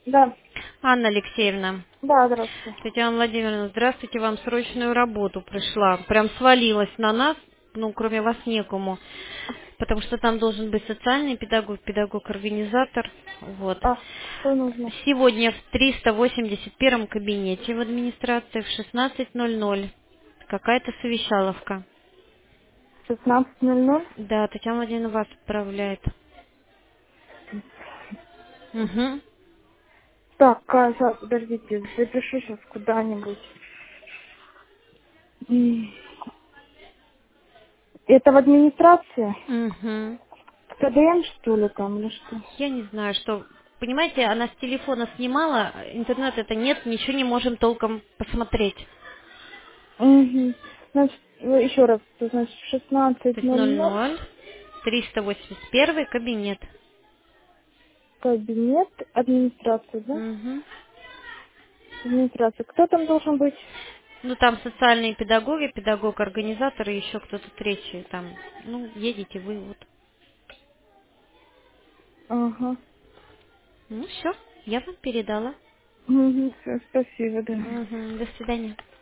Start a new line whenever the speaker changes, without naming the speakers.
Да,
Анна Алексеевна.
да, здравствуйте.
Татьяна Владимировна, здравствуйте, вам срочную работу пришла. Прям свалилась на нас, ну, кроме вас некому. Потому что там должен быть социальный педагог, педагог-организатор. Вот.
А, что нужно?
Сегодня в 381 кабинете в администрации в 16:00. Какая-то совещаловка.
16:00.
Да, Татьяна Владимировна вас отправляет. Угу.
Так, сейчас, подождите, запишу сейчас куда-нибудь. М, Это в администрации?
Угу.
В КДМ, что ли, там, или что?
Я не знаю, что... Понимаете, она с телефона снимала, интернет это нет, ничего не можем толком посмотреть.
Угу. Значит, еще раз, значит, в
То есть
16:00
00, 381 кабинет.
кабинет администрации, да?
Угу.
Администрация. Кто там должен быть?
Ну, там социальные педагоги, педагог-организатор и еще кто-то третий там. Ну, едете вы вот.
Ага.
Ну, все, я вам передала.
Угу, все, спасибо, да.
Угу. До свидания.